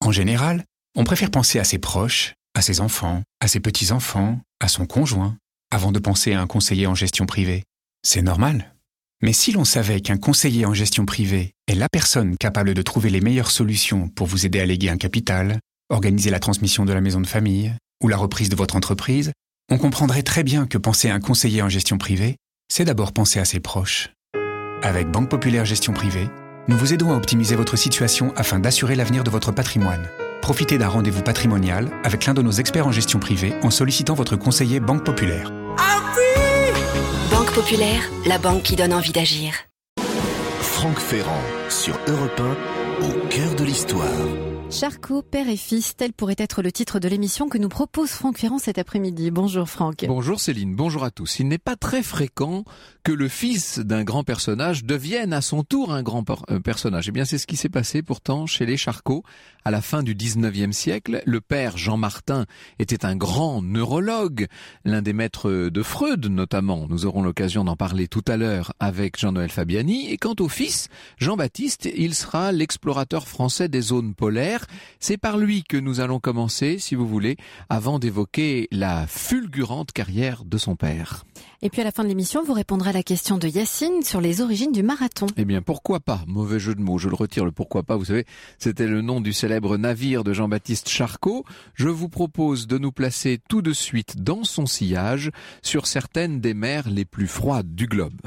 En général, on préfère penser à ses proches, à ses enfants, à ses petits-enfants, à son conjoint, avant de penser à un conseiller en gestion privée. C'est normal. Mais si l'on savait qu'un conseiller en gestion privée est la personne capable de trouver les meilleures solutions pour vous aider à léguer un capital, organiser la transmission de la maison de famille ou la reprise de votre entreprise, on comprendrait très bien que penser à un conseiller en gestion privée, c'est d'abord penser à ses proches. Avec Banque Populaire Gestion Privée, nous vous aidons à optimiser votre situation afin d'assurer l'avenir de votre patrimoine. Profitez d'un rendez-vous patrimonial avec l'un de nos experts en gestion privée en sollicitant votre conseiller Banque Populaire. Banque Populaire, la banque qui donne envie d'agir. Franck Ferrand sur Europe 1, au cœur de l'histoire. Charcot, père et fils, tel pourrait être le titre de l'émission que nous propose Franck Ferrand cet après-midi. Bonjour Franck. Bonjour Céline, bonjour à tous. Il n'est pas très fréquent que le fils d'un grand personnage devienne à son tour un grand personnage. Eh bien c'est ce qui s'est passé pourtant chez les Charcot à la fin du 19e siècle. Le père Jean Martin était un grand neurologue, l'un des maîtres de Freud notamment. Nous aurons l'occasion d'en parler tout à l'heure avec Jean-Noël Fabiani. Et quant au fils, Jean-Baptiste, il sera l'explorateur français des zones polaires. C'est par lui que nous allons commencer, si vous voulez, avant d'évoquer la fulgurante carrière de son père. Et puis à la fin de l'émission, vous répondrez à la question de Yacine sur les origines du marathon. Eh bien, pourquoi pas? Mauvais jeu de mots, je le retire, le pourquoi pas. Vous savez, c'était le nom du célèbre navire de Jean-Baptiste Charcot. Je vous propose de nous placer tout de suite dans son sillage sur certaines des mers les plus froides du globe.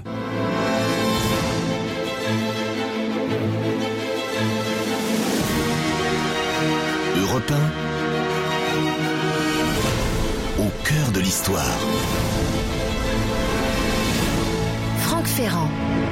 Europe 1, au cœur de l'histoire. Franck Ferrand.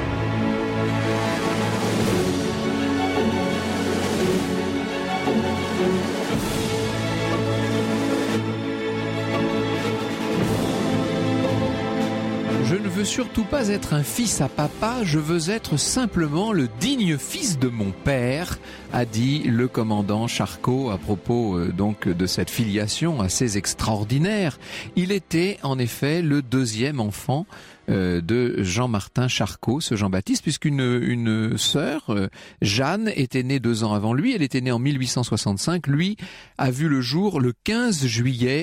Je ne veux surtout pas être un fils à papa, je veux être simplement le digne fils de mon père, a dit le commandant Charcot à propos donc de cette filiation assez extraordinaire. Il était en effet le deuxième enfant de Jean-Martin Charcot, ce Jean-Baptiste, puisqu'une sœur, Jeanne, était née 2 ans avant lui. Elle était née en 1865. Lui a vu le jour le 15 juillet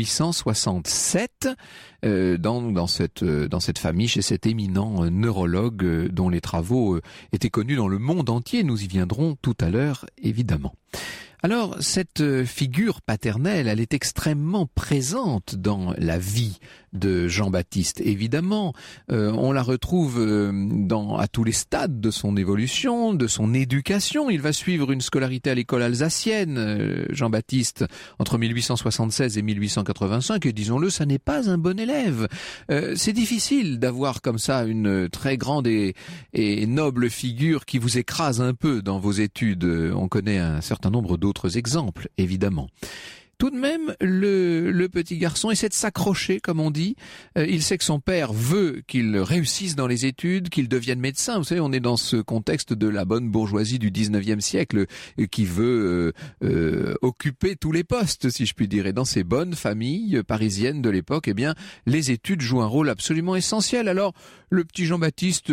1867 dans cette famille, chez cet éminent neurologue dont les travaux étaient connus dans le monde entier. Nous y viendrons tout à l'heure, évidemment. Alors, cette figure paternelle, elle est extrêmement présente dans la vie de Jean-Baptiste. Évidemment, on la retrouve à tous les stades de son évolution, de son éducation. Il va suivre une scolarité à l'école alsacienne, Jean-Baptiste, entre 1876 et 1885, et disons-le, ça n'est pas un bon élève. C'est difficile d'avoir comme ça une très grande et noble figure qui vous écrase un peu dans vos études. On connaît un certain nombre d'autres exemples, évidemment. Tout de même, le petit garçon essaie de s'accrocher, comme on dit. Il sait que son père veut qu'il réussisse dans les études, qu'il devienne médecin. Vous savez, on est dans ce contexte de la bonne bourgeoisie du 19e siècle qui veut occuper tous les postes, si je puis dire. Et dans ces bonnes familles parisiennes de l'époque, eh bien, les études jouent un rôle absolument essentiel. Alors, le petit Jean-Baptiste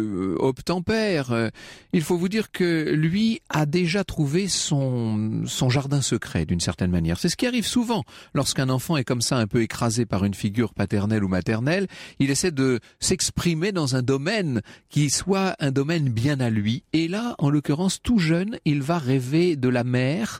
obtempère. Il faut vous dire que lui a déjà trouvé son jardin secret, d'une certaine manière. C'est ce qui arrive souvent lorsqu'un enfant est comme ça un peu écrasé par une figure paternelle ou maternelle. Il essaie de s'exprimer dans un domaine qui soit un domaine bien à lui. Et là, en l'occurrence, tout jeune, il va rêver de la mer.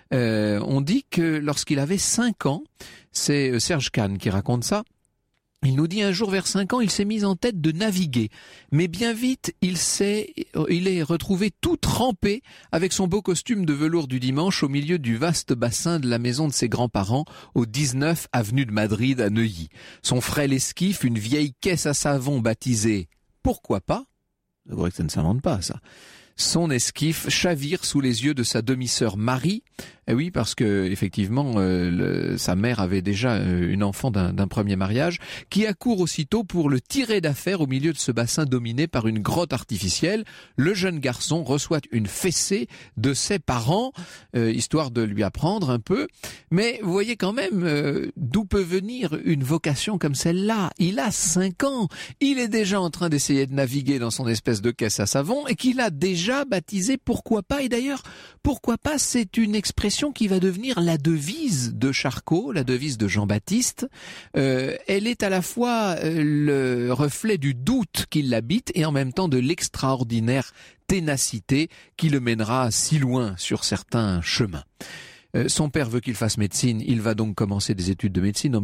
On dit que lorsqu'il avait 5 ans, c'est Serge Kahn qui raconte ça, il nous dit un jour vers 5 ans, il s'est mis en tête de naviguer. Mais bien vite, il est retrouvé tout trempé avec son beau costume de velours du dimanche au milieu du vaste bassin de la maison de ses grands-parents au 19 avenue de Madrid à Neuilly. Son frêle esquif, une vieille caisse à savon baptisée « Pourquoi pas ?» C'est vrai que ça ne s'invente pas, ça. Son esquif chavire sous les yeux de sa demi-sœur Marie. Eh oui, parce que effectivement, sa mère avait déjà une enfant d'un premier mariage, qui accourt aussitôt pour le tirer d'affaire au milieu de ce bassin dominé par une grotte artificielle. Le jeune garçon reçoit une fessée de ses parents, histoire de lui apprendre un peu. Mais vous voyez quand même d'où peut venir une vocation comme celle-là. Il a 5 ans, il est déjà en train d'essayer de naviguer dans son espèce de caisse à savon et qu'il a déjà déjà baptisé pourquoi pas. Et d'ailleurs, pourquoi pas, c'est une expression qui va devenir la devise de Charcot, la devise de Jean-Baptiste. Elle est à la fois le reflet du doute qui l'habite et en même temps de l'extraordinaire ténacité qui le mènera si loin sur certains chemins. Son père veut qu'il fasse médecine, il va donc commencer des études de médecine en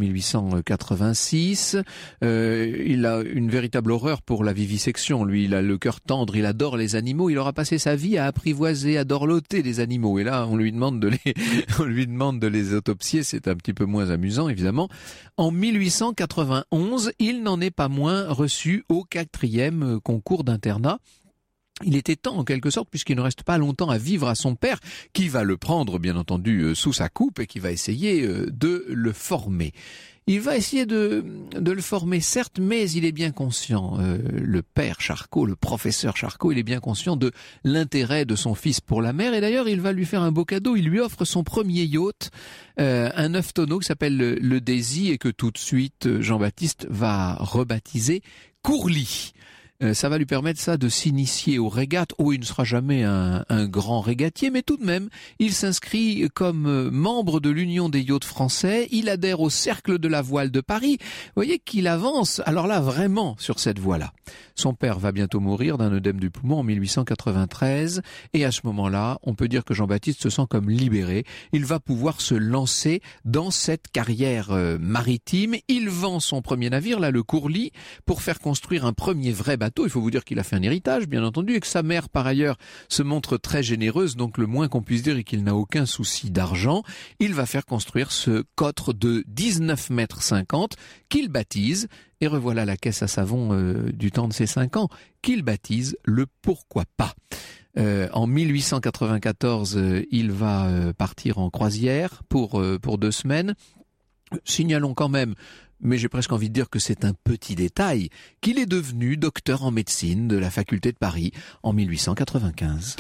1886. Il a une véritable horreur pour la vivisection, lui il a le cœur tendre, il adore les animaux, il aura passé sa vie à apprivoiser, à dorloter des animaux. Et là on lui demande de les autopsier, c'est un petit peu moins amusant évidemment. En 1891, il n'en est pas moins reçu au 4e concours d'internat. Il était temps en quelque sorte, puisqu'il ne reste pas longtemps à vivre à son père, qui va le prendre bien entendu sous sa coupe et qui va essayer de le former. Il va essayer de le former certes, mais il est bien conscient, le père Charcot, le professeur Charcot, il est bien conscient de l'intérêt de son fils pour la mer, et d'ailleurs il va lui faire un beau cadeau, il lui offre son premier yacht, un 9 tonneaux qui s'appelle le Daisy et que tout de suite Jean-Baptiste va rebaptiser Courlis. Ça va lui permettre de s'initier aux régates. Il ne sera jamais un grand régatier, mais tout de même, il s'inscrit comme membre de l'Union des yachts français. Il adhère au Cercle de la voile de Paris. Vous voyez qu'il avance, alors là, vraiment, sur cette voie-là. Son père va bientôt mourir d'un œdème du poumon en 1893. Et à ce moment-là, on peut dire que Jean-Baptiste se sent comme libéré. Il va pouvoir se lancer dans cette carrière maritime. Il vend son premier navire, le Courlis, pour faire construire un premier vrai bateau. Il faut vous dire qu'il a fait un héritage, bien entendu, et que sa mère, par ailleurs, se montre très généreuse, donc le moins qu'on puisse dire est qu'il n'a aucun souci d'argent. Il va faire construire ce cotre de 19,50 mètres qu'il baptise, et revoilà la caisse à savon du temps de ses 5 ans, qu'il baptise le Pourquoi pas. En 1894, il va partir en croisière pour 2 semaines. Signalons quand même, mais j'ai presque envie de dire que c'est un petit détail, qu'il est devenu docteur en médecine de la faculté de Paris en 1895.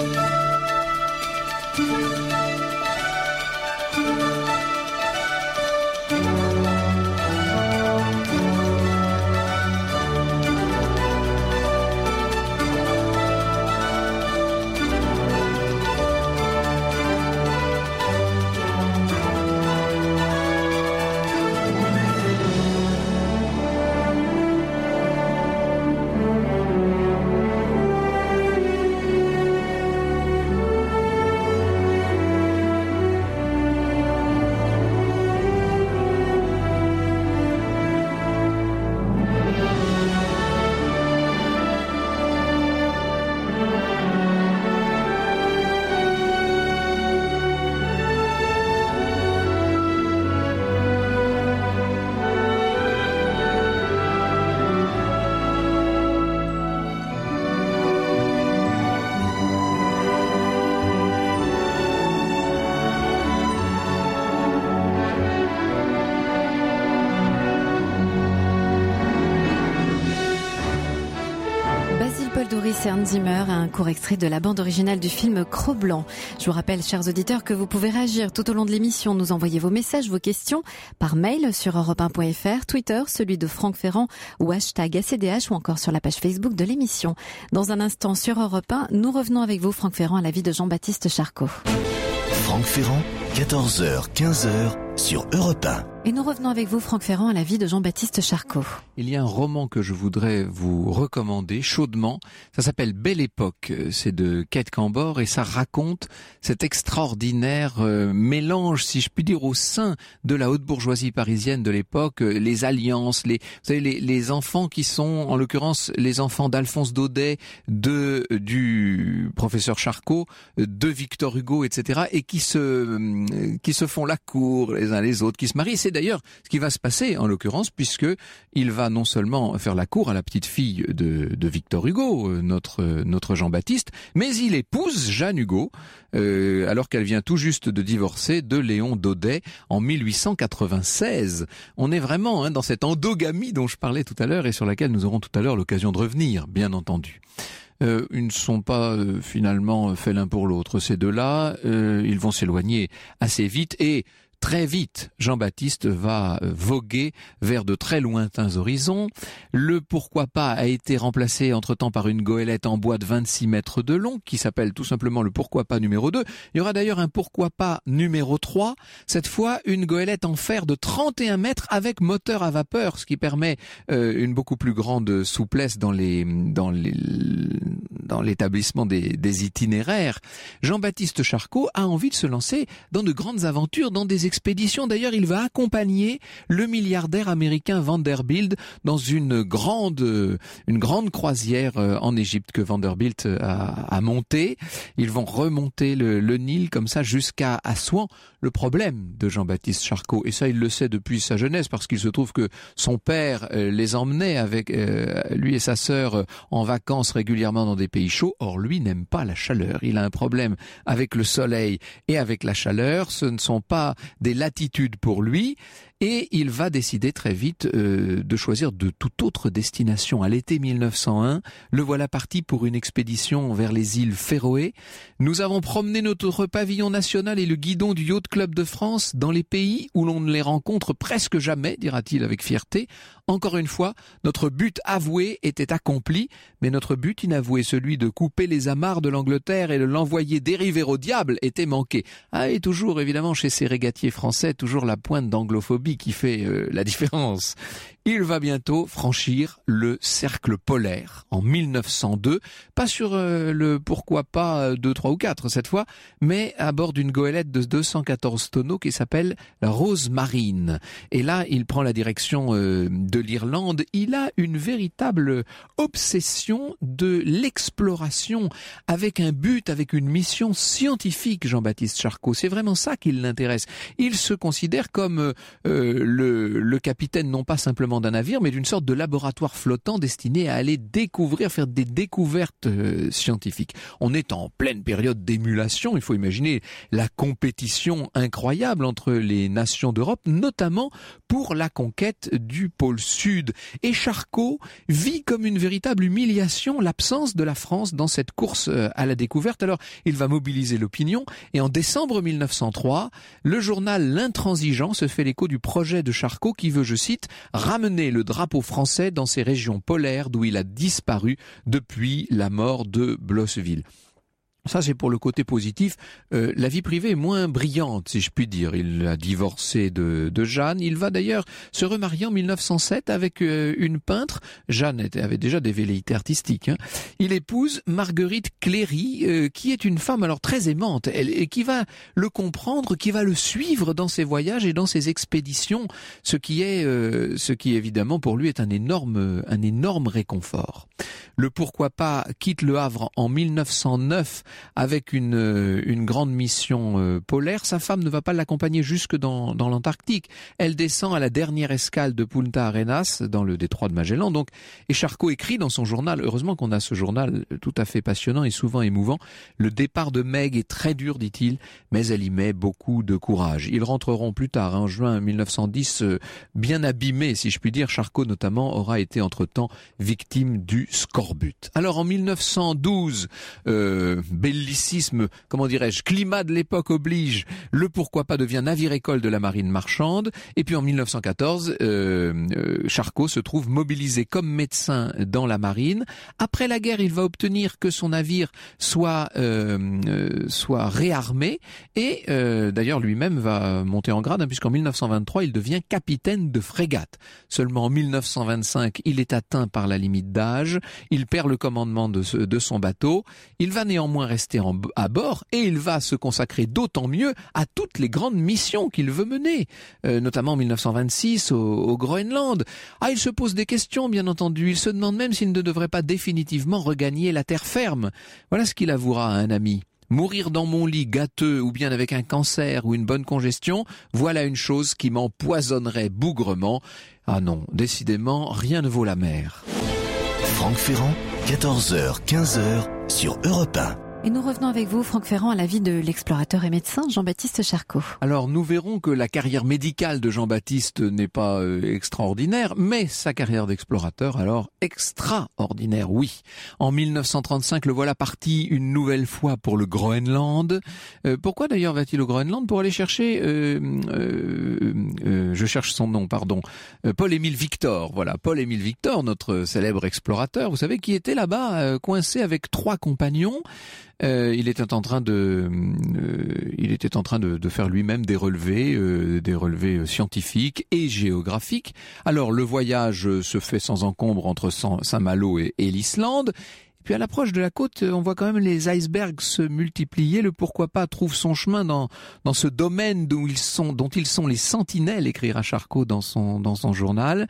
Et Hans Zimmer, un court extrait de la bande originale du film Cro-Blanc. Je vous rappelle, chers auditeurs, que vous pouvez réagir tout au long de l'émission, nous envoyer vos messages, vos questions par mail sur europe1.fr, Twitter, celui de Franck Ferrand ou hashtag ACDH ou encore sur la page Facebook de l'émission. Dans un instant sur Europe 1, nous revenons avec vous, Franck Ferrand, à la vie de Jean-Baptiste Charcot. Franck Ferrand, 14h, 15h sur Europe 1. Et nous revenons avec vous, Franck Ferrand, à la vie de Jean-Baptiste Charcot. Il y a un roman que je voudrais vous recommander chaudement. Ça s'appelle Belle Époque. C'est de Kate Cambor et ça raconte cet extraordinaire mélange, si je puis dire, au sein de la haute bourgeoisie parisienne de l'époque, les alliances, vous savez, les enfants qui sont, en l'occurrence, les enfants d'Alphonse Daudet, du professeur Charcot, de Victor Hugo, etc., et qui se font la cour les uns les autres, qui se marient. C'est d'ailleurs ce qui va se passer en l'occurrence, puisque il va non seulement faire la cour à la petite fille de Victor Hugo, notre Jean-Baptiste, mais il épouse Jeanne Hugo, alors qu'elle vient tout juste de divorcer de Léon Daudet en 1896. On est vraiment dans cette endogamie dont je parlais tout à l'heure et sur laquelle nous aurons tout à l'heure l'occasion de revenir, bien entendu. Ils ne sont pas finalement faits l'un pour l'autre. Ces deux-là, ils vont s'éloigner assez vite et Très vite, Jean-Baptiste va voguer vers de très lointains horizons. Le pourquoi pas a été remplacé entre-temps par une goélette en bois de 26 mètres de long qui s'appelle tout simplement le pourquoi pas numéro 2. Il y aura d'ailleurs un pourquoi pas numéro 3. Cette fois, une goélette en fer de 31 mètres avec moteur à vapeur, ce qui permet une beaucoup plus grande souplesse dans l'établissement des itinéraires. Jean-Baptiste Charcot a envie de se lancer dans de grandes aventures, dans des expéditions. D'ailleurs, il va accompagner le milliardaire américain Vanderbilt dans une grande croisière en Égypte que Vanderbilt a montée. Ils vont remonter le Nil comme ça jusqu'à Assouan. Le problème de Jean-Baptiste Charcot, et ça il le sait depuis sa jeunesse parce qu'il se trouve que son père les emmenait avec lui et sa sœur en vacances régulièrement dans des pays chauds. Or lui n'aime pas la chaleur. Il a un problème avec le soleil et avec la chaleur. Ce ne sont pas des latitudes pour lui. Et il va décider très vite de choisir de toute autre destination. À l'été 1901, le voilà parti pour une expédition vers les îles Féroé. Nous avons promené notre pavillon national et le guidon du Yacht Club de France dans les pays où l'on ne les rencontre presque jamais, dira-t-il avec fierté. Encore une fois, notre but avoué était accompli, mais notre but inavoué, celui de couper les amarres de l'Angleterre et de l'envoyer dériver au diable, était manqué. Ah, et toujours, évidemment, chez ces régatiers français, toujours la pointe d'anglophobie qui fait la différence. Il va bientôt franchir le cercle polaire en 1902, pas sur le pourquoi pas 2, 3 ou 4 cette fois, mais à bord d'une goélette de 214 tonneaux qui s'appelle la Rose Marine. Et là, il prend la direction de l'Irlande. Il a une véritable obsession de l'exploration avec un but, avec une mission scientifique, Jean-Baptiste Charcot. C'est vraiment ça qui l'intéresse. Il se considère comme le capitaine, non pas simplement d'un navire, mais d'une sorte de laboratoire flottant destiné à aller découvrir, faire des découvertes scientifiques. On est en pleine période d'émulation. Il faut imaginer la compétition incroyable entre les nations d'Europe, notamment pour la conquête du pôle Sud. Et Charcot vit comme une véritable humiliation l'absence de la France dans cette course à la découverte. Alors, il va mobiliser l'opinion et en décembre 1903, le journal L'Intransigeant se fait l'écho du projet de Charcot qui veut, je cite, ramener le drapeau français dans ces régions polaires d'où il a disparu depuis la mort de Blosseville. Ça, c'est pour le côté positif. La vie privée est moins brillante, si je puis dire. Il a divorcé de Jeanne. Il va d'ailleurs se remarier en 1907 avec une peintre. Jeanne avait déjà des velléités artistiques. Il épouse Marguerite Cléry, qui est une femme alors très aimante, et qui va le comprendre, qui va le suivre dans ses voyages et dans ses expéditions, ce qui évidemment pour lui est un énorme réconfort. Le pourquoi pas quitte le Havre en 1909 avec une grande mission polaire. Sa femme ne va pas l'accompagner jusque dans l'Antarctique. Elle descend à la dernière escale de Punta Arenas, dans le détroit de Magellan. Donc, et Charcot écrit dans son journal, heureusement qu'on a ce journal tout à fait passionnant et souvent émouvant, le départ de Meg est très dur, dit-il, mais elle y met beaucoup de courage. Ils rentreront plus tard, en juin 1910, bien abîmés, si je puis dire. Charcot, notamment, aura été entre-temps victime du scorbut. Alors, en 1912, bellicisme, comment dirais-je, climat de l'époque oblige, le pourquoi pas devient navire-école de la marine marchande. Et puis en 1914, Charcot se trouve mobilisé comme médecin dans la marine. Après la guerre, il va obtenir que son navire soit réarmé et d'ailleurs lui-même va monter en grade, puisqu'en 1923, il devient capitaine de frégate. Seulement en 1925, il est atteint par la limite d'âge, il perd le commandement de son bateau, il va néanmoins rester à bord et il va se consacrer d'autant mieux à toutes les grandes missions qu'il veut mener, notamment en 1926 au Groenland. Il se pose des questions, bien entendu. Il se demande même s'il ne devrait pas définitivement regagner la terre ferme. Voilà ce qu'il avouera à un ami. Mourir dans mon lit gâteux ou bien avec un cancer ou une bonne congestion, voilà une chose qui m'empoisonnerait bougrement. Ah non, décidément, rien ne vaut la mer. Franck Ferrand, 14h, 15h sur Europe 1. Et nous revenons avec vous, Franck Ferrand, à la vie de l'explorateur et médecin Jean-Baptiste Charcot. Alors, nous verrons que la carrière médicale de Jean-Baptiste n'est pas extraordinaire, mais sa carrière d'explorateur, alors, extraordinaire, oui. En 1935, le voilà parti une nouvelle fois pour le Groenland. Pourquoi d'ailleurs va-t-il au Groenland? Pour aller chercher, je cherche son nom, pardon, Paul-Émile Victor. Voilà, Paul-Émile Victor, notre célèbre explorateur, vous savez, qui était là-bas coincé avec 3 compagnons. Il était en train de faire lui-même des relevés scientifiques et géographiques. Alors le voyage se fait sans encombre entre Saint-Malo et l'Islande. Et puis à l'approche de la côte, on voit quand même les icebergs se multiplier. Le pourquoi pas trouve son chemin dans ce domaine dont ils sont les sentinelles, écrira Charcot dans son journal.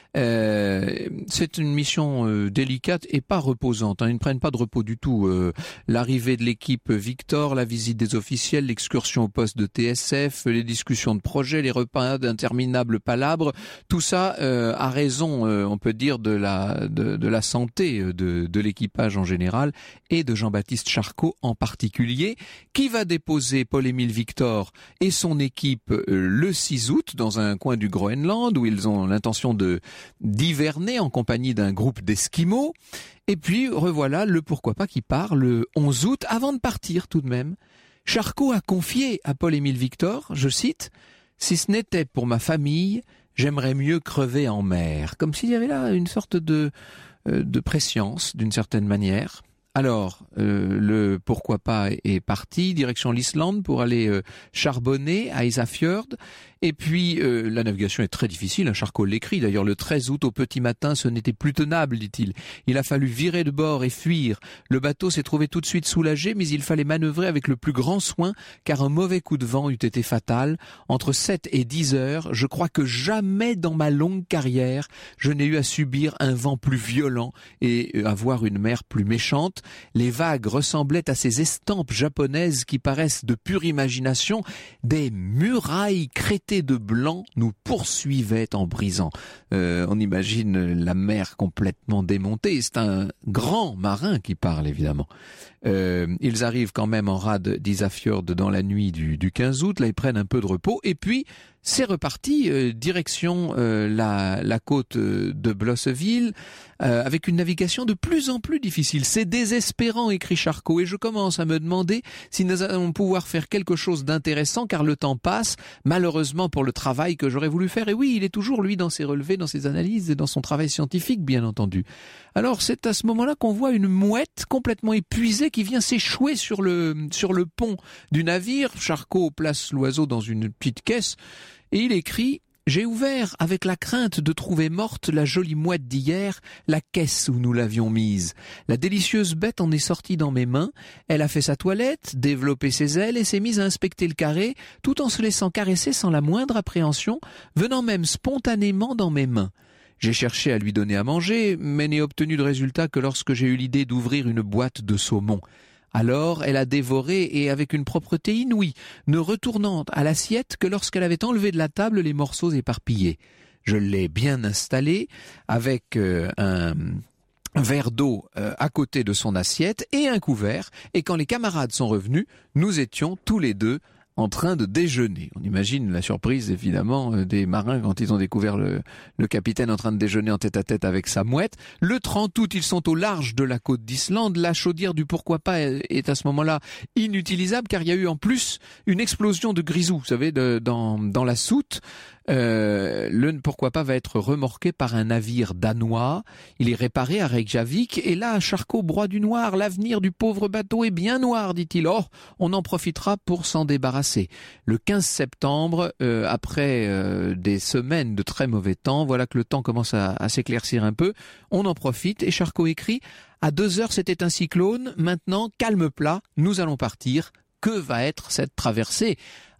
C'est une mission délicate et pas reposante. Ils ne prennent pas de repos du tout. L'arrivée de l'équipe Victor, la visite des officiels, l'excursion au poste de TSF, les discussions de projets, les repas d'interminables palabres, tout ça a raison, on peut dire, de la santé de l'équipage en général et de Jean-Baptiste Charcot en particulier, qui va déposer Paul-Émile Victor et son équipe le 6 août dans un coin du Groenland où ils ont l'intention d'hiverner en compagnie d'un groupe d'Esquimaux. Et puis revoilà le pourquoi pas qui part le 11 août. Avant de partir tout de même, Charcot a confié à Paul-Émile Victor, je cite, « Si ce n'était pour ma famille, j'aimerais mieux crever en mer ». Comme s'il y avait là une sorte de prescience d'une certaine manière. Alors, le pourquoi pas est parti, direction l'Islande pour aller charbonner à Isafjord. Et puis, la navigation est très difficile, Charcot l'écrit. D'ailleurs, le 13 août au petit matin, ce n'était plus tenable, dit-il. Il a fallu virer de bord et fuir. Le bateau s'est trouvé tout de suite soulagé, mais il fallait manœuvrer avec le plus grand soin, car un mauvais coup de vent eût été fatal. Entre 7 et 10 heures, je crois que jamais dans ma longue carrière, je n'ai eu à subir un vent plus violent et à voir une mer plus méchante. Les vagues ressemblaient à ces estampes japonaises qui paraissent de pure imagination. Des murailles crétées de blanc nous poursuivaient en brisant. On imagine la mer complètement démontée. C'est un grand marin qui parle, évidemment. Ils arrivent quand même en rade d'Isafjord dans la nuit du 15 août. Là, ils prennent un peu de repos. Et puis, c'est reparti, direction la côte de Blosseville, avec une navigation de plus en plus difficile. C'est désespérant, écrit Charcot, et je commence à me demander si nous allons pouvoir faire quelque chose d'intéressant, car le temps passe, malheureusement pour le travail que j'aurais voulu faire. Et oui, il est toujours, lui, dans ses relevés, dans ses analyses et dans son travail scientifique, bien entendu. Alors, c'est à ce moment-là qu'on voit une mouette complètement épuisée qui vient s'échouer sur le pont du navire. Charcot place l'oiseau dans une petite caisse et il écrit « J'ai ouvert avec la crainte de trouver morte la jolie mouette d'hier, la caisse où nous l'avions mise. La délicieuse bête en est sortie dans mes mains. Elle a fait sa toilette, développé ses ailes et s'est mise à inspecter le carré, tout en se laissant caresser sans la moindre appréhension, venant même spontanément dans mes mains. J'ai cherché à lui donner à manger, mais n'ai obtenu de résultat que lorsque j'ai eu l'idée d'ouvrir une boîte de saumon. Alors elle a dévoré et avec une propreté inouïe, ne retournant à l'assiette que lorsqu'elle avait enlevé de la table les morceaux éparpillés. Je l'ai bien installée avec un verre d'eau à côté de son assiette et un couvert, et quand les camarades sont revenus, nous étions tous les deux en train de déjeuner. On imagine la surprise, évidemment, des marins quand ils ont découvert le capitaine en train de déjeuner en tête-à-tête avec sa mouette. Le 30 août, ils sont au large de la côte d'Islande. La chaudière du pourquoi pas est à ce moment-là inutilisable, car il y a eu en plus une explosion de grisou, vous savez, dans la soute. Le pourquoi pas va être remorqué par un navire danois. Il est réparé à Reykjavik et là, Charcot broie du noir. L'avenir du pauvre bateau est bien noir, dit-il. Oh, on en profitera pour s'en débarrasser. Le 15 septembre, après des semaines de très mauvais temps, voilà que le temps commence à s'éclaircir un peu. On en profite et Charcot écrit « À 2 heures, c'était un cyclone. Maintenant, calme plat, nous allons partir. Que va être cette traversée ?»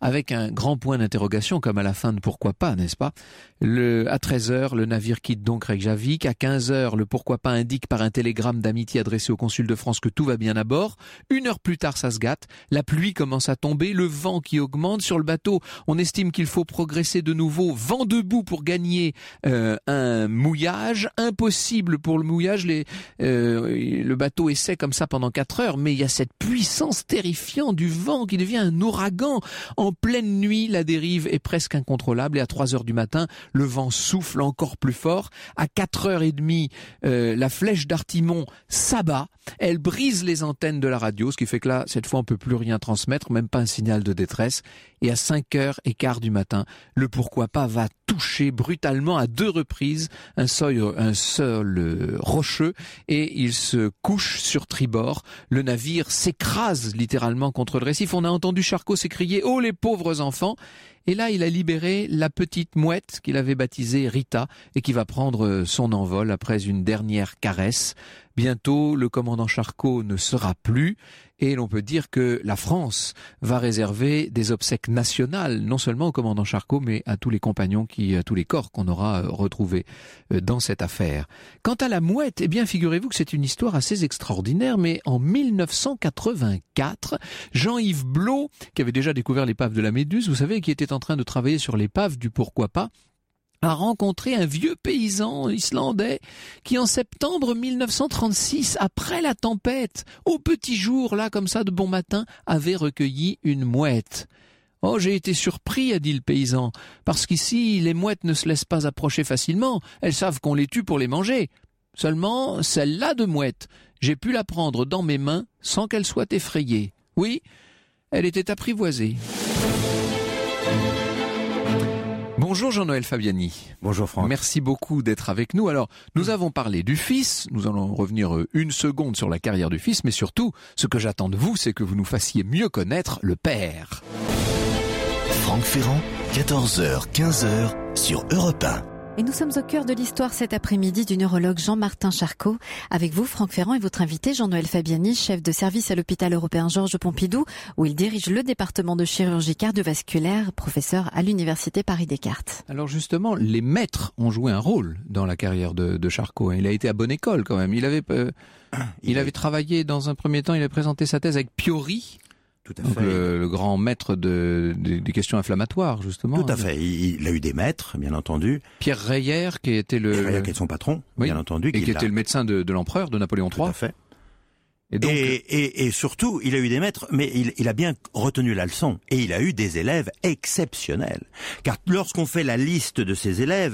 avec un grand point d'interrogation comme à la fin de Pourquoi pas, n'est-ce pas? À 13h, le navire quitte donc Reykjavik. À 15h, le Pourquoi pas indique par un télégramme d'amitié adressé au consul de France que tout va bien à bord. 1 heure plus tard, ça se gâte. La pluie commence à tomber, le vent qui augmente. Sur le bateau, on estime qu'il faut progresser de nouveau, vent debout pour gagner un mouillage. Impossible pour le mouillage. Le bateau essaie comme ça pendant 4 heures, mais il y a cette puissance terrifiante du vent qui devient un ouragan. En pleine nuit, la dérive est presque incontrôlable et à 3h du matin, le vent souffle encore plus fort. À 4h30, la flèche d'Artimon s'abat. Elle brise les antennes de la radio, ce qui fait que là, cette fois, on peut plus rien transmettre, même pas un signal de détresse. Et à 5h15 du matin, le Pourquoi pas va toucher brutalement à 2 reprises un sol rocheux et il se couche sur tribord. Le navire s'écrase littéralement contre le récif. On a entendu Charcot s'écrier « Oh les pauvres enfants !» Et là, il a libéré la petite mouette qu'il avait baptisée Rita et qui va prendre son envol après une dernière caresse. Bientôt, le commandant Charcot ne sera plus et l'on peut dire que la France va réserver des obsèques nationales, non seulement au commandant Charcot, mais à tous les compagnons, à tous les corps qu'on aura retrouvés dans cette affaire. Quant à la mouette, eh bien, figurez-vous que c'est une histoire assez extraordinaire, mais en 1984, Jean-Yves Blot, qui avait déjà découvert l'épave de la Méduse, vous savez, qui était en train de travailler sur l'épave du Pourquoi pas, a rencontré un vieux paysan islandais qui, en septembre 1936, après la tempête, au petit jour, là, comme ça, de bon matin, avait recueilli une mouette. « Oh, j'ai été surpris, a dit le paysan, parce qu'ici, les mouettes ne se laissent pas approcher facilement, elles savent qu'on les tue pour les manger. Seulement, celle-là de mouette, j'ai pu la prendre dans mes mains sans qu'elle soit effrayée. Oui, elle était apprivoisée. » Bonjour Jean-Noël Fabiani. Bonjour Franck. Merci beaucoup d'être avec nous. Alors, nous avons parlé du fils, nous allons revenir 1 seconde sur la carrière du fils, mais surtout, ce que j'attends de vous, c'est que vous nous fassiez mieux connaître le père. Franck Ferrand, 14h, 15h sur Europe 1. Et nous sommes au cœur de l'histoire cet après-midi du neurologue Jean-Martin Charcot. Avec vous, Franck Ferrand, et votre invité, Jean-Noël Fabiani, chef de service à l'hôpital européen Georges Pompidou, où il dirige le département de chirurgie cardiovasculaire, professeur à l'université Paris-Descartes. Alors justement, les maîtres ont joué un rôle dans la carrière de Charcot. Il a été à bonne école quand même. Il avait travaillé dans un premier temps, il a présenté sa thèse avec Piori. Tout à donc fait. Le grand maître des questions inflammatoires, justement. Tout à fait. Il a eu des maîtres, bien entendu. Pierre Reyer, qui était Reyer, qui est son patron, oui, bien entendu. Et qui était le médecin de l'empereur, de Napoléon III. Tout à fait. Et, donc... et surtout, il a eu des maîtres, mais il a bien retenu la leçon. Et il a eu des élèves exceptionnels. Car lorsqu'on fait la liste de ses élèves...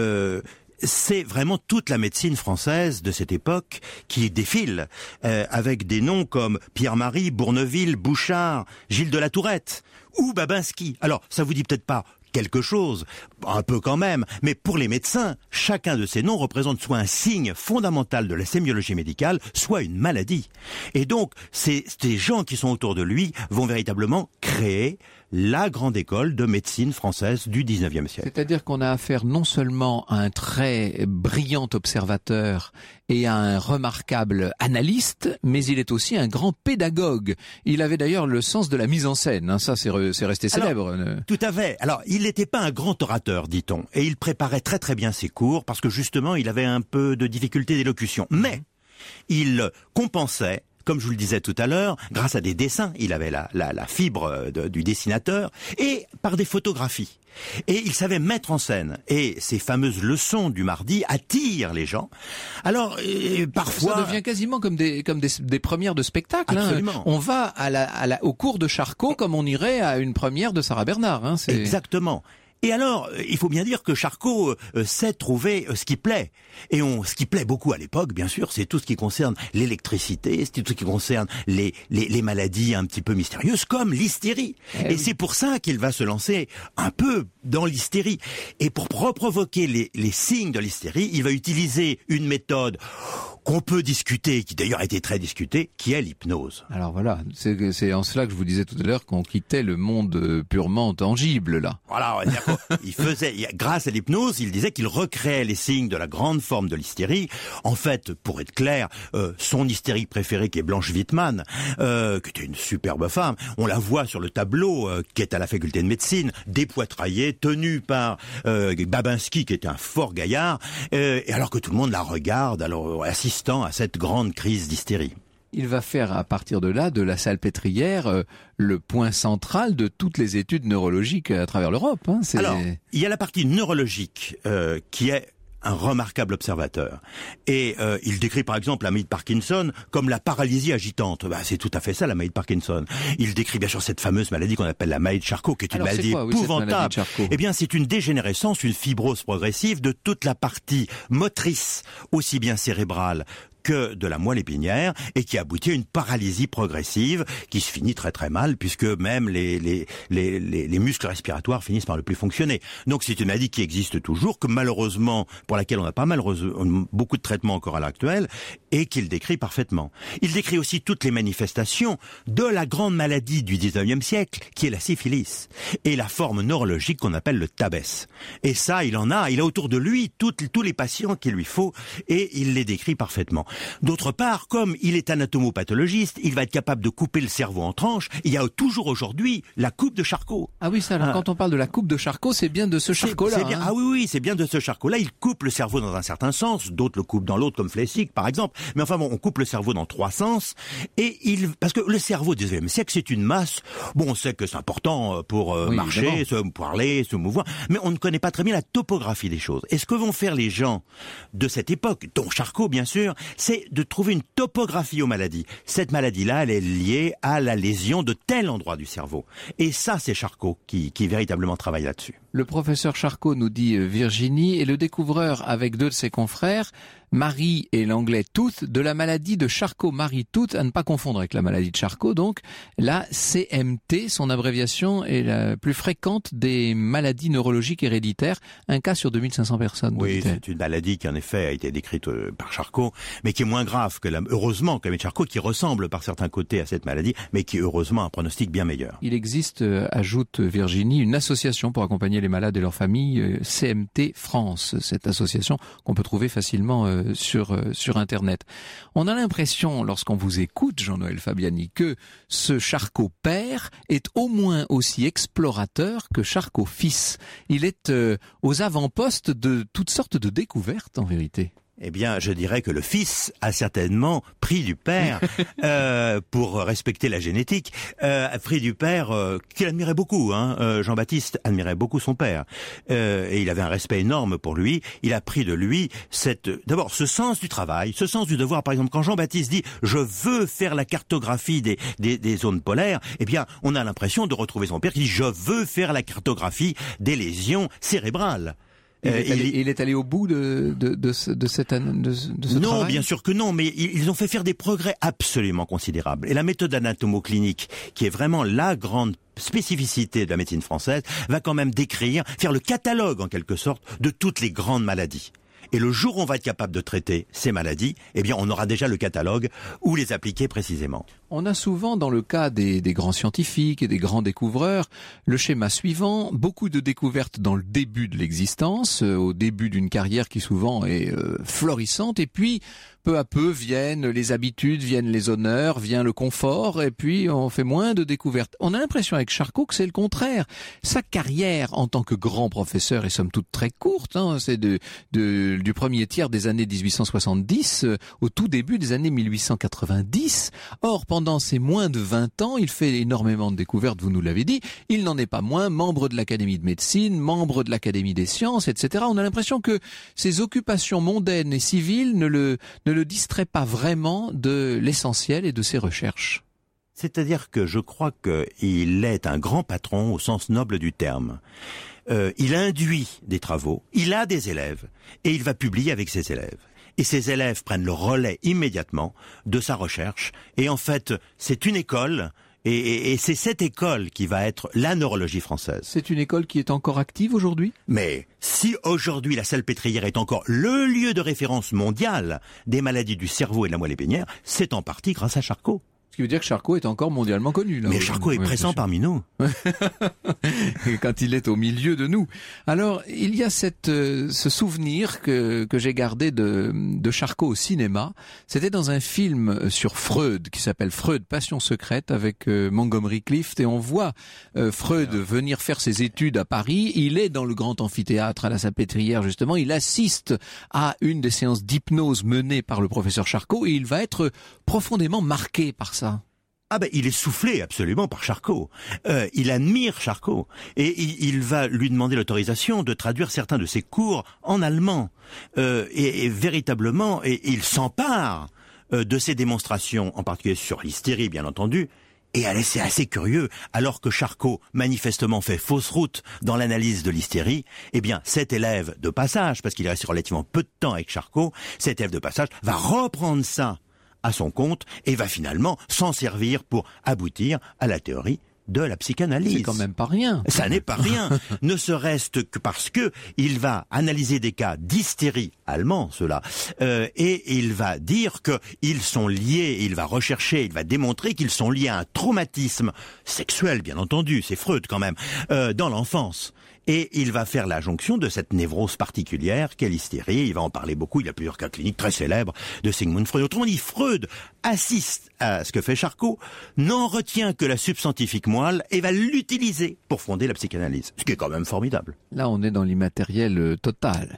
c'est vraiment toute la médecine française de cette époque qui défile, avec des noms comme Pierre-Marie, Bourneville, Bouchard, Gilles de la Tourette ou Babinski. Alors, ça vous dit peut-être pas quelque chose, un peu quand même, mais pour les médecins, chacun de ces noms représente soit un signe fondamental de la sémiologie médicale, soit une maladie. Et donc, ces gens qui sont autour de lui vont véritablement créer la grande école de médecine française du 19e siècle. C'est-à-dire qu'on a affaire non seulement à un très brillant observateur et à un remarquable analyste, mais il est aussi un grand pédagogue. Il avait d'ailleurs le sens de la mise en scène, hein, ça c'est resté célèbre. Alors, tout à fait. Alors, il n'était pas un grand orateur, dit-on, et il préparait très très bien ses cours, parce que justement, il avait un peu de difficulté d'élocution. Mais, il compensait, comme je vous le disais tout à l'heure, grâce à des dessins, il avait la fibre du dessinateur, et par des photographies. Et il savait mettre en scène. Et ces fameuses leçons du mardi attirent les gens. Alors, parfois... Ça devient quasiment comme des premières de spectacle. Absolument. Hein. On va au cours de Charcot comme on irait à une première de Sarah Bernard. Hein. Exactement. Et alors, il faut bien dire que Charcot sait trouver ce qui plaît. Et ce qui plaît beaucoup à l'époque, bien sûr, c'est tout ce qui concerne l'électricité, c'est tout ce qui concerne les maladies un petit peu mystérieuses, comme l'hystérie. Et c'est pour ça qu'il va se lancer un peu dans l'hystérie. Et pour provoquer les signes de l'hystérie, il va utiliser une méthode qu'on peut discuter, qui d'ailleurs a été très discuté, qui est l'hypnose. Alors voilà, c'est en cela que je vous disais tout à l'heure qu'on quittait le monde purement tangible, là. Voilà, il faisait, grâce à l'hypnose, il disait qu'il recréait les signes de la grande forme de l'hystérie. En fait, pour être clair, son hystérique préférée, qui est Blanche Wittmann, qui était une superbe femme, on la voit sur le tableau, qui est à la faculté de médecine, dépoitraillée, tenue par Babinski, qui était un fort gaillard, et alors que tout le monde la regarde, alors assistant à cette grande crise d'hystérie. Il va faire à partir de là, de la Salpêtrière, le point central de toutes les études neurologiques à travers l'Europe. Hein. Alors, il y a la partie neurologique qui est un remarquable observateur. Et il décrit par exemple la maladie de Parkinson comme la paralysie agitante. C'est tout à fait ça, la maladie de Parkinson. Il décrit bien sûr cette fameuse maladie qu'on appelle la maladie de Charcot, qui est une maladie épouvantable. Eh bien, c'est une dégénérescence, une fibrose progressive de toute la partie motrice, aussi bien cérébrale que de la moelle épinière, et qui aboutit à une paralysie progressive qui se finit très très mal, puisque même les muscles respiratoires finissent par ne plus fonctionner. Donc c'est une maladie qui existe toujours, que malheureusement, pour laquelle on a beaucoup de traitements encore à l'heure actuelle, et qu'il décrit parfaitement. Il décrit aussi toutes les manifestations de la grande maladie du 19e siècle, qui est la syphilis, et la forme neurologique qu'on appelle le tabès. Et ça, il a autour de lui tous les patients qu'il lui faut, et il les décrit parfaitement. D'autre part, comme il est anatomopathologiste, il va être capable de couper le cerveau en tranches. Il y a toujours aujourd'hui la coupe de Charcot. Ah oui, ça, alors quand on parle de la coupe de Charcot, c'est bien de ce Charcot-là. Ah oui, c'est bien de ce Charcot-là. Il coupe le cerveau dans un certain sens, d'autres le coupent dans l'autre, comme Flechsig, par exemple. Mais enfin bon, on coupe le cerveau dans 3 sens. Parce que le cerveau du XIXe siècle, c'est une masse. Bon, on sait que c'est important pour marcher, évidemment, se parler, se mouvoir, mais on ne connaît pas très bien la topographie des choses. Et ce que vont faire les gens de cette époque, dont Charcot, bien sûr, c'est de trouver une topographie aux maladies. Cette maladie-là, elle est liée à la lésion de tel endroit du cerveau. Et ça, c'est Charcot qui véritablement travaille là-dessus. Le professeur Charcot, nous dit Virginie, est le découvreur avec 2 de ses confrères, Marie et l'anglais Tooth, de la maladie de Charcot-Marie-Tooth, à ne pas confondre avec la maladie de Charcot. Donc, la CMT, son abréviation, est la plus fréquente des maladies neurologiques héréditaires. Un cas sur 2500 personnes. Oui, c'est une maladie qui, en effet, a été décrite par Charcot, mais qui est moins grave heureusement, que la maladie de Charcot, qui ressemble par certains côtés à cette maladie, mais qui, heureusement, a un pronostic bien meilleur. Il existe, ajoute Virginie, une association pour accompagner les malades et leurs familles, CMT France. Cette association qu'on peut trouver facilement sur Internet. On a l'impression, lorsqu'on vous écoute, Jean-Noël Fabiani, que ce Charcot père est au moins aussi explorateur que Charcot fils. Il est aux avant-postes de toutes sortes de découvertes, en vérité. Eh bien, je dirais que le fils a certainement pris du père, pour respecter la génétique, pris du père qu'il admirait beaucoup. Jean-Baptiste admirait beaucoup son père, et il avait un respect énorme pour lui. Il a pris de lui d'abord ce sens du travail, ce sens du devoir. Par exemple, quand Jean-Baptiste dit « je veux faire la cartographie des zones polaires », eh bien, on a l'impression de retrouver son père qui dit « je veux faire la cartographie des lésions cérébrales ». Il est allé au bout de ce travail ? Non, bien sûr que non, mais ils ont fait faire des progrès absolument considérables. Et la méthode anatomoclinique, qui est vraiment la grande spécificité de la médecine française, va quand même faire le catalogue en quelque sorte de toutes les grandes maladies. Et le jour où on va être capable de traiter ces maladies, eh bien, on aura déjà le catalogue où les appliquer précisément. On a souvent, dans le cas des grands scientifiques et des grands découvreurs, le schéma suivant, beaucoup de découvertes dans le début de l'existence, au début d'une carrière qui souvent est florissante, et puis peu à peu viennent les habitudes, viennent les honneurs, vient le confort, et puis on fait moins de découvertes. On a l'impression avec Charcot que c'est le contraire. Sa carrière en tant que grand professeur est somme toute très courte, c'est du premier tiers des années 1870 au tout début des années 1890. Or, pendant ces moins de 20 ans, il fait énormément de découvertes, vous nous l'avez dit. Il n'en est pas moins membre de l'Académie de médecine, membre de l'Académie des sciences, etc. On a l'impression que ses occupations mondaines et civiles ne le distrait pas vraiment de l'essentiel et de ses recherches. C'est-à-dire que je crois qu'il est un grand patron au sens noble du terme. Il induit des travaux, il a des élèves, et il va publier avec ses élèves. Et ses élèves prennent le relais immédiatement de sa recherche. Et en fait, c'est une école Et c'est cette école qui va être la neurologie française. C'est une école qui est encore active aujourd'hui ? Mais si aujourd'hui la Salpêtrière est encore le lieu de référence mondial des maladies du cerveau et de la moelle épinière, c'est en partie grâce à Charcot. Ce qui veut dire que Charcot est encore mondialement connu. Là, mais Charcot est présent parmi nous. Quand il est au milieu de nous. Alors, il y a ce souvenir que j'ai gardé de Charcot au cinéma. C'était dans un film sur Freud qui s'appelle Freud, Passion secrète, avec Montgomery Clift. Et on voit Freud venir faire ses études à Paris. Il est dans le grand amphithéâtre à la Salpêtrière, justement. Il assiste à une des séances d'hypnose menées par le professeur Charcot. Et il va être profondément marqué par ça. Ah ben, il est soufflé absolument par Charcot. Il admire Charcot. Et il va lui demander l'autorisation de traduire certains de ses cours en allemand. Et véritablement, il s'empare de ses démonstrations, en particulier sur l'hystérie, bien entendu. Et c'est assez curieux, alors que Charcot, manifestement, fait fausse route dans l'analyse de l'hystérie, eh bien, cet élève de passage, parce qu'il reste relativement peu de temps avec Charcot, cet élève de passage va reprendre ça à son compte et va finalement s'en servir pour aboutir à la théorie de la psychanalyse. C'est quand même pas rien. Ça n'est pas rien. Ne serait-ce que parce que il va analyser des cas d'hystérie allemand, ceux-là, et il va dire qu'ils sont liés, il va rechercher, il va démontrer qu'ils sont liés à un traumatisme sexuel, bien entendu, c'est Freud quand même, dans l'enfance. Et il va faire la jonction de cette névrose particulière qu'est l'hystérie. Il va en parler beaucoup. Il y a plusieurs cas cliniques très célèbres de Sigmund Freud. Autrement dit, Freud assiste à ce que fait Charcot, n'en retient que la substantifique moelle et va l'utiliser pour fonder la psychanalyse. Ce qui est quand même formidable. Là, on est dans l'immatériel total.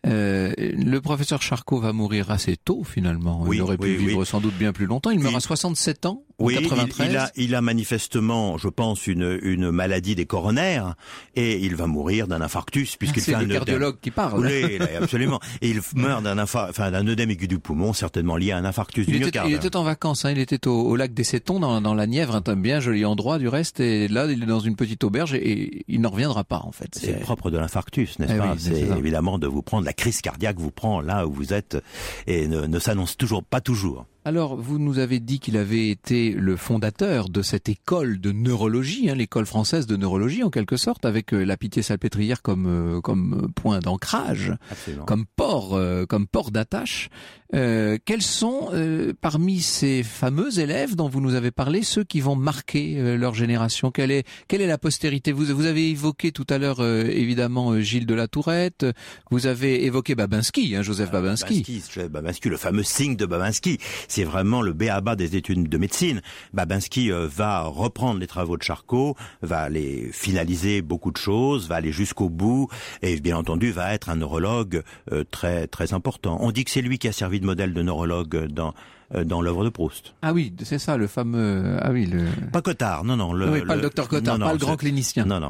Le professeur Charcot va mourir assez tôt, finalement. Il aurait pu vivre sans doute bien plus longtemps. Il meurt à 67 ans, en 93. Il a manifestement, je pense, une maladie des coronaires, et il va mourir d'un infarctus, puisqu'il fait un œdème. C'est le cardiologue qui parle. Oui, absolument. Et il meurt d'un œdème aigu du poumon, certainement lié à un infarctus du myocarde. Il était en vacances, il était au lac des Sétons, dans la Nièvre, un bien joli endroit du reste, et là, il est dans une petite auberge, et il n'en reviendra pas, en fait. C'est propre de l'infarctus, n'est-ce pas? C'est évidemment de vous prendre la crise cardiaque vous prend là où vous êtes et ne s'annonce pas toujours. Alors, vous nous avez dit qu'il avait été le fondateur de cette école de neurologie, l'école française de neurologie en quelque sorte, avec la Pitié-Salpêtrière comme point d'ancrage, comme port d'attache. Quels sont parmi ces fameux élèves dont vous nous avez parlé ceux qui vont marquer leur génération? Quelle est la postérité? Vous avez évoqué tout à l'heure évidemment Gilles de la Tourette. Vous avez évoqué Babinski, Joseph Babinski. Babinski, le fameux signe de Babinski. C'est vraiment le b.a.-ba des études de médecine. Babinski va reprendre les travaux de Charcot, va les finaliser beaucoup de choses, va aller jusqu'au bout et bien entendu va être un neurologue très très important. On dit que c'est lui qui a servi de modèle de neurologue dans l'œuvre de Proust. Ah oui, c'est ça, le fameux... Pas Cottard, non. Pas le docteur Cottard, pas le grand clinicien. Non.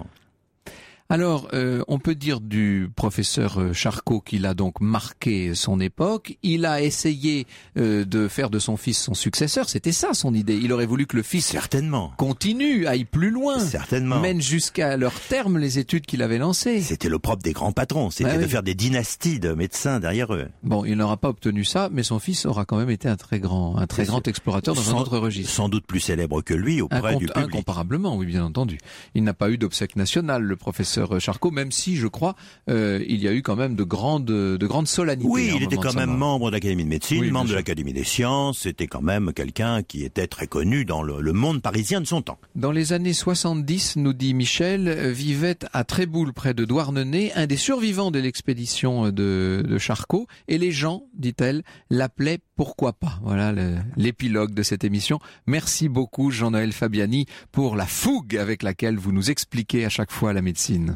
Alors, on peut dire du professeur Charcot qu'il a donc marqué son époque. Il a essayé de faire de son fils son successeur. C'était ça son idée. Il aurait voulu que le fils continue, aille plus loin, mène jusqu'à leur terme les études qu'il avait lancées. C'était le propre des grands patrons. C'était de faire des dynasties de médecins derrière eux. Bon, il n'aura pas obtenu ça, mais son fils aura quand même été un très grand explorateur dans un autre registre. Sans doute plus célèbre que lui auprès du public. Incomparablement, oui, bien entendu. Il n'a pas eu d'obsèque nationale, le professeur Charcot, même si, je crois, il y a eu quand même de grandes solennités. Oui, il était quand même membre de l'Académie de médecine, membre de l'Académie des sciences. C'était quand même quelqu'un qui était très connu dans le monde parisien de son temps. Dans les années 70, nous dit Michel, vivait à Tréboul, près de Douarnenez, un des survivants de l'expédition de Charcot. Et les gens, dit-elle, l'appelaient Pourquoi pas. Voilà l'épilogue de cette émission. Merci beaucoup, Jean-Noël Fabiani, pour la fougue avec laquelle vous nous expliquez à chaque fois la médecine.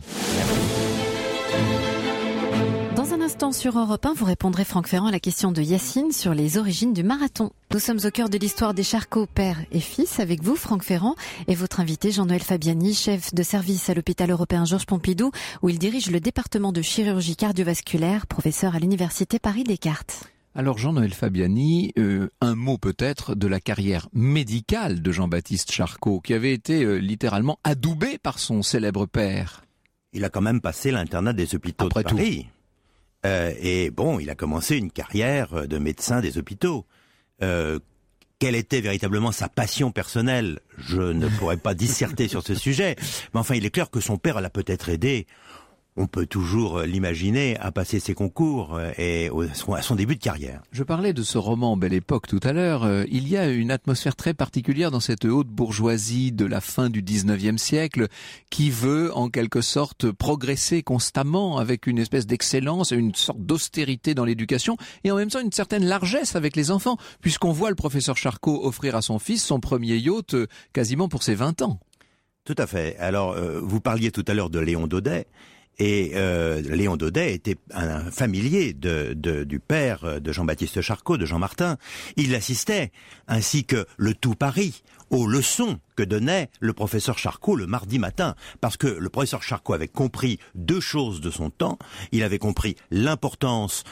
Dans un instant sur Europe 1, vous répondrez Franck Ferrand à la question de Yacine sur les origines du marathon. Nous sommes au cœur de l'histoire des Charcot, père et fils, avec vous Franck Ferrand et votre invité Jean-Noël Fabiani, chef de service à l'hôpital européen Georges Pompidou, où il dirige le département de chirurgie cardiovasculaire, professeur à l'université Paris-Descartes. Alors Jean-Noël Fabiani, un mot peut-être de la carrière médicale de Jean-Baptiste Charcot, qui avait été littéralement adoubé par son célèbre père. Il a quand même passé l'internat des hôpitaux de Paris. Et bon, il a commencé une carrière de médecin des hôpitaux quelle était véritablement sa passion personnelle, je ne pourrais pas disserter sur ce sujet, mais enfin il est clair que son père l'a peut-être aidé. On peut toujours l'imaginer à passer ses concours et à son début de carrière. Je parlais de ce roman Belle Époque tout à l'heure. Il y a une atmosphère très particulière dans cette haute bourgeoisie de la fin du 19e siècle qui veut en quelque sorte progresser constamment avec une espèce d'excellence, une sorte d'austérité dans l'éducation et en même temps une certaine largesse avec les enfants puisqu'on voit le professeur Charcot offrir à son fils son premier yacht quasiment pour ses 20 ans. Tout à fait. Alors, vous parliez tout à l'heure de Léon Daudet. Et Léon Daudet était un familier du père de Jean-Baptiste Charcot, de Jean Martin. Il assistait, ainsi que le tout Paris, aux leçons que donnait le professeur Charcot le mardi matin. Parce que le professeur Charcot avait compris deux choses de son temps. Il avait compris l'importance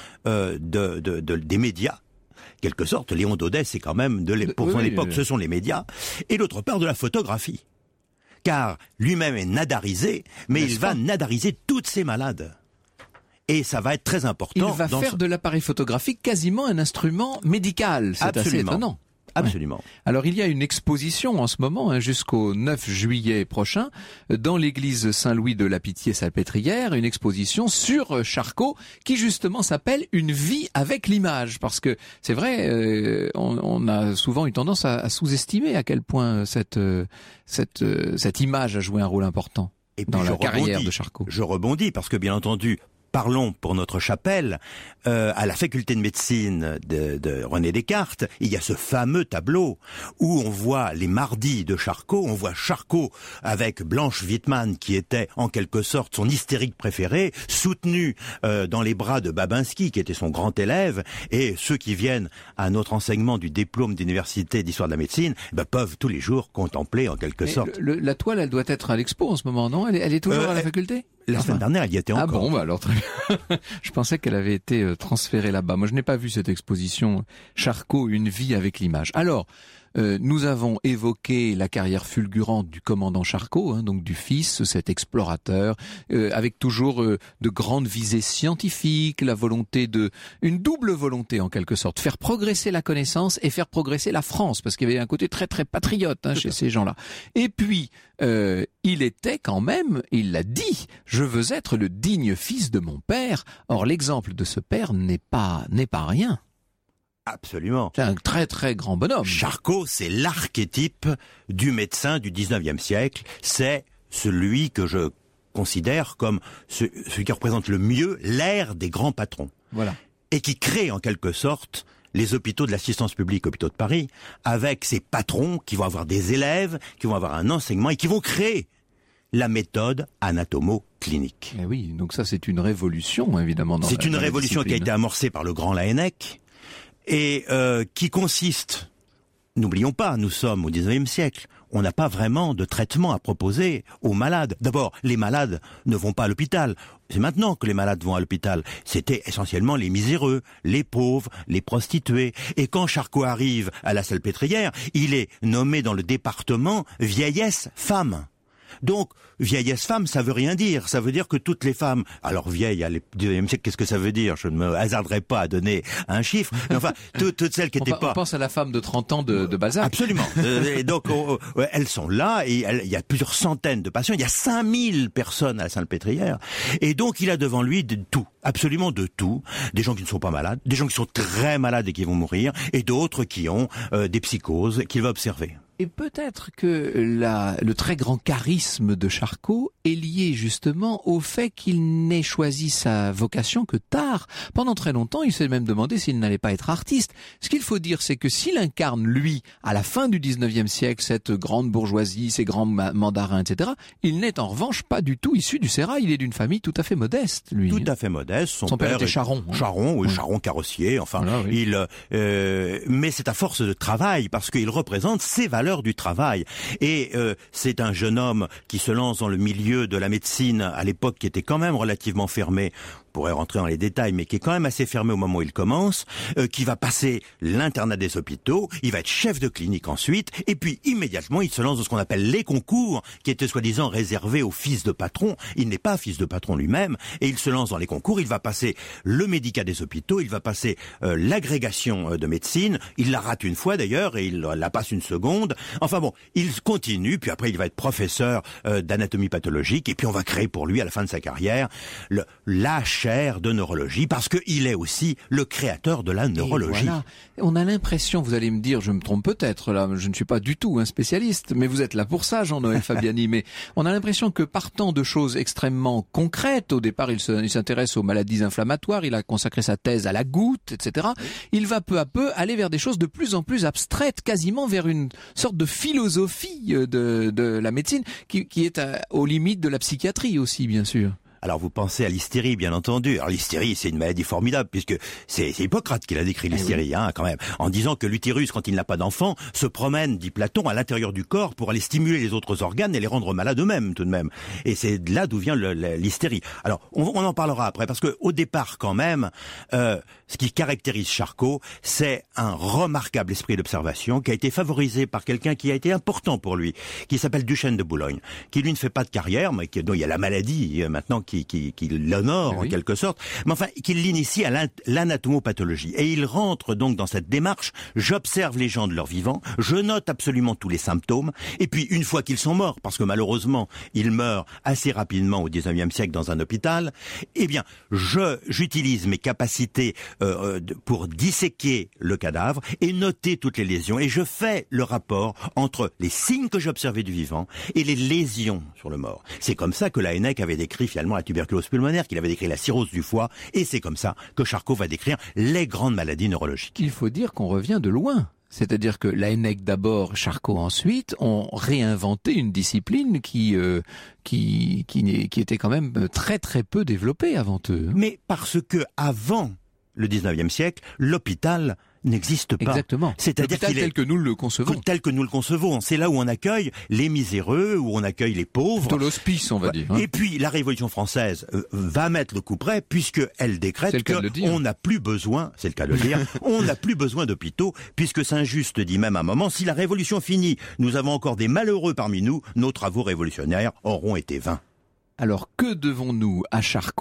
des médias. Quelque sorte, Léon Daudet, c'est quand même, pour son époque, ce sont les médias. Et d'autre part, de la photographie. Car lui-même est nadarisé, mais il va nadariser toutes ses malades. Et ça va être très important. Il va faire de l'appareil photographique quasiment un instrument médical. C'est assez étonnant. Absolument. Ouais. Alors il y a une exposition en ce moment, jusqu'au 9 juillet prochain, dans l'église Saint-Louis de la Pitié-Salpêtrière, une exposition sur Charcot qui justement s'appelle Une vie avec l'image. Parce que c'est vrai, on a souvent eu tendance à sous-estimer à quel point cette image a joué un rôle important dans la carrière de Charcot. Je rebondis parce que bien entendu, parlons pour notre chapelle, à la faculté de médecine de René Descartes, il y a ce fameux tableau où on voit les mardis de Charcot, on voit Charcot avec Blanche Wittmann qui était en quelque sorte son hystérique préféré, soutenu dans les bras de Babinski qui était son grand élève, et ceux qui viennent à notre enseignement du diplôme d'université d'histoire de la médecine peuvent tous les jours contempler en quelque sorte. La toile, elle doit être à l'expo en ce moment, non ? Elle est toujours à la faculté ? La semaine dernière, elle y était encore. Ah bon, alors très bien. Je pensais qu'elle avait été transférée là-bas. Moi, je n'ai pas vu cette exposition Charcot, une vie avec l'image. Alors, nous avons évoqué la carrière fulgurante du commandant Charcot, donc du fils, cet explorateur, avec toujours de grandes visées scientifiques, une double volonté en quelque sorte, faire progresser la connaissance et faire progresser la France, parce qu'il y avait un côté très très patriote chez ces gens-là. Et puis, il était quand même, il l'a dit, je veux être le digne fils de mon père. Or, l'exemple de ce père n'est pas rien. Absolument. C'est un très très grand bonhomme. Charcot, c'est l'archétype du médecin du 19e siècle. C'est celui que je considère comme celui qui représente le mieux l'ère des grands patrons. Voilà. Et qui crée en quelque sorte les hôpitaux de l'assistance publique, hôpitaux de Paris, avec ces patrons qui vont avoir des élèves, qui vont avoir un enseignement et qui vont créer la méthode anatomo-clinique. Et oui, donc ça c'est une révolution évidemment. C'est une révolution qui a été amorcée par le grand Laennec et qui consiste, n'oublions pas, nous sommes au 19e siècle, on n'a pas vraiment de traitement à proposer aux malades. D'abord, les malades ne vont pas à l'hôpital. C'est maintenant que les malades vont à l'hôpital. C'était essentiellement les miséreux, les pauvres, les prostituées. Et quand Charcot arrive à la Salpêtrière, il est nommé dans le département vieillesse femme. Donc, vieillesse femme, ça veut rien dire. Ça veut dire que toutes les femmes, alors vieilles à l'ex-19e siècle, qu'est-ce que ça veut dire ? Je ne me hasarderai pas à donner un chiffre. Mais enfin, toutes celles qui n'étaient pas... On pense à la femme de 30 ans de Balzac. Absolument. Et donc, elles sont là, et il y a plusieurs centaines de patients. Il y a 5000 personnes à la Salpêtrière. Et donc, il a devant lui de tout. Absolument de tout. Des gens qui ne sont pas malades, des gens qui sont très malades et qui vont mourir, et d'autres qui ont des psychoses qu'il va observer. Et peut-être que le très grand charisme de Charcot est lié justement au fait qu'il n'ait choisi sa vocation que tard. Pendant très longtemps, il s'est même demandé s'il n'allait pas être artiste. Ce qu'il faut dire, c'est que s'il incarne, lui, à la fin du 19e siècle, cette grande bourgeoisie, ces grands mandarins, etc., il n'est en revanche pas du tout issu du sérail. Il est d'une famille tout à fait modeste, lui. Tout à fait modeste. Son père était charron. Charron, oui, charron carrossier, enfin. Voilà, oui. Mais c'est à force de travail, parce qu'il représente ses valeurs du travail. Et c'est un jeune homme qui se lance dans le milieu de la médecine à l'époque qui était quand même relativement fermé. pourrait rentrer dans les détails, mais qui est quand même assez fermé au moment où il commence, qui va passer l'internat des hôpitaux, il va être chef de clinique ensuite, et puis immédiatement il se lance dans ce qu'on appelle les concours, qui étaient soi-disant réservés aux fils de patron. Il n'est pas fils de patron lui-même, et il se lance dans les concours, il va passer le médicat des hôpitaux, il va passer l'agrégation de médecine, il la rate une fois d'ailleurs, et il la passe une seconde. Enfin bon, il continue, puis après il va être professeur d'anatomie pathologique, et puis on va créer pour lui, à la fin de sa carrière, la chaire de neurologie, parce qu'il est aussi le créateur de la neurologie. Voilà. On a l'impression, vous allez me dire, je me trompe peut-être, là, je ne suis pas du tout un spécialiste, mais vous êtes là pour ça, Jean-Noël Fabiani, mais on a l'impression que partant de choses extrêmement concrètes, au départ il s'intéresse aux maladies inflammatoires, il a consacré sa thèse à la goutte, etc. Il va peu à peu aller vers des choses de plus en plus abstraites, quasiment vers une sorte de philosophie de la médecine, qui est aux limites de la psychiatrie aussi, bien sûr. Alors vous pensez à l'hystérie, bien entendu. Alors l'hystérie, c'est une maladie formidable, puisque c'est Hippocrate qui l'a décrit, l'hystérie, quand même, en disant que l'utérus, quand il n'a pas d'enfant, se promène, dit Platon, à l'intérieur du corps pour aller stimuler les autres organes et les rendre malades eux-mêmes, tout de même. Et c'est là d'où vient l'hystérie. Alors on en parlera après, parce que au départ, quand même, ce qui caractérise Charcot, c'est un remarquable esprit d'observation qui a été favorisé par quelqu'un qui a été important pour lui, qui s'appelle Duchesne de Boulogne, qui lui ne fait pas de carrière, mais dont il y a la maladie maintenant qui l'honore en quelque sorte, mais enfin qui l'initie à l'anatomopathologie. Et il rentre donc dans cette démarche, j'observe les gens de leur vivant, je note absolument tous les symptômes, et puis une fois qu'ils sont morts, parce que malheureusement ils meurent assez rapidement au 19e siècle dans un hôpital, eh bien j'utilise mes capacités pour disséquer le cadavre et noter toutes les lésions, et je fais le rapport entre les signes que j'observais du vivant et les lésions sur le mort. C'est comme ça que Laennec avait décrit finalement la tuberculose pulmonaire, qu'il avait décrit la cirrhose du foie, et c'est comme ça que Charcot va décrire les grandes maladies neurologiques. Il faut dire qu'on revient de loin. C'est-à-dire que Laennec d'abord, Charcot ensuite, ont réinventé une discipline qui était quand même très très peu développée avant eux. Mais parce que avant le 19e siècle, l'hôpital n'existe pas. Exactement. C'est-à-dire qu'il est tel que nous le concevons. Tel que nous le concevons. C'est là où on accueille les miséreux, où on accueille les pauvres. Plutôt l'hospice, on va dire. Et puis, la Révolution française va mettre le coup près, puisqu'elle décrète qu'on n'a plus besoin, c'est le cas de le dire, on n'a plus besoin d'hôpitaux, puisque Saint-Just dit même à un moment, si la Révolution finit, nous avons encore des malheureux parmi nous, nos travaux révolutionnaires auront été vains. Alors, que devons-nous à Charcot ?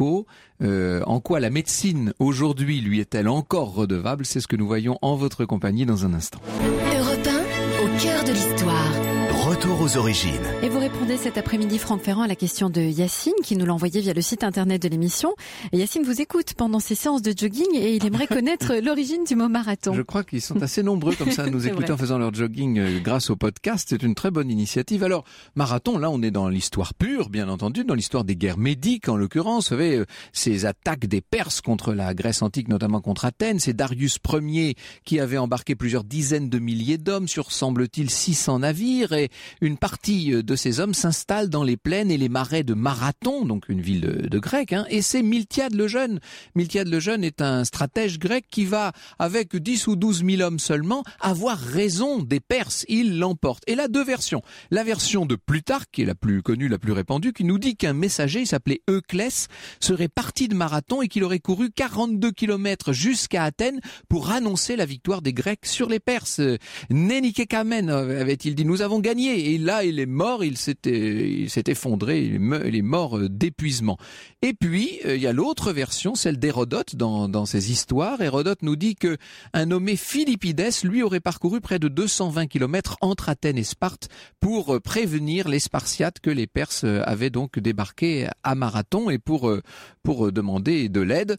En quoi la médecine, aujourd'hui, lui est-elle encore redevable ? C'est ce que nous voyons en votre compagnie dans un instant. Europe 1, au cœur de l'histoire. Retour aux origines. Et vous répondez cet après-midi, Franck Ferrand, à la question de Yacine, qui nous l'a envoyé via le site internet de l'émission. Et Yacine vous écoute pendant ses séances de jogging et il aimerait connaître l'origine du mot marathon. Je crois qu'ils sont assez nombreux comme ça à nous écouter en faisant leur jogging grâce au podcast. C'est une très bonne initiative. Alors, marathon, là, on est dans l'histoire pure, bien entendu, dans l'histoire des guerres médiques, en l'occurrence. Vous savez, ces attaques des Perses contre la Grèce antique, notamment contre Athènes. C'est Darius Ier qui avait embarqué plusieurs dizaines de milliers d'hommes sur, semble-t-il, 600 navires, et une partie de ces hommes s'installe dans les plaines et les marais de Marathon, donc une ville de Grec, et c'est Miltiade le Jeune. Miltiade le Jeune est un stratège grec qui va, avec 10 ou 12 000 hommes seulement, avoir raison des Perses. Il l'emporte. Et là, deux versions. La version de Plutarque, qui est la plus connue, la plus répandue, qui nous dit qu'un messager, il s'appelait Euclès, serait parti de Marathon et qu'il aurait couru 42 kilomètres jusqu'à Athènes pour annoncer la victoire des Grecs sur les Perses. Nénike Kamen, avait-il dit, nous avons gagné. Et là, il est mort, il s'est effondré, il est mort d'épuisement. Et puis, il y a l'autre version, celle d'Hérodote dans ses histoires. Hérodote nous dit que un nommé Philippides, lui, aurait parcouru près de 220 kilomètres entre Athènes et Sparte pour prévenir les Spartiates que les Perses avaient donc débarqué à Marathon et pour demander de l'aide.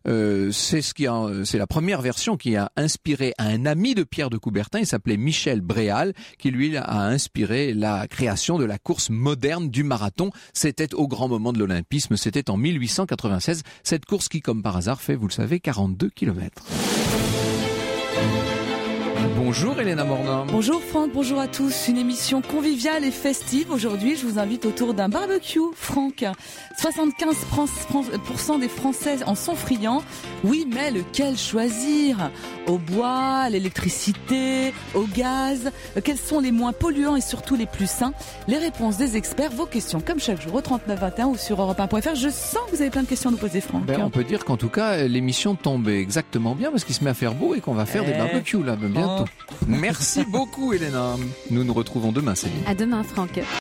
C'est la première version qui a inspiré un ami de Pierre de Coubertin, il s'appelait Michel Bréal, qui lui a inspiré la création de la course moderne du marathon. C'était au grand moment de l'olympisme, c'était en 1896, cette course qui, comme par hasard, fait, vous le savez, 42 kilomètres. Bonjour Elena Mornan. Bonjour Franck, bonjour à tous. Une émission conviviale et festive. Aujourd'hui, je vous invite autour d'un barbecue, Franck. 75% des Français en sont friands. Oui, mais lequel choisir ? Au bois, à l'électricité, au gaz ? Quels sont les moins polluants et surtout les plus sains ? Les réponses des experts, vos questions comme chaque jour au 3921 ou sur europe1.fr. Je sens que vous avez plein de questions à nous poser, Franck. On peut dire qu'en tout cas, l'émission tombe exactement bien parce qu'il se met à faire beau et qu'on va faire des barbecues là bientôt. Merci beaucoup Elena. Nous nous retrouvons demain, Céline. À demain, Franck.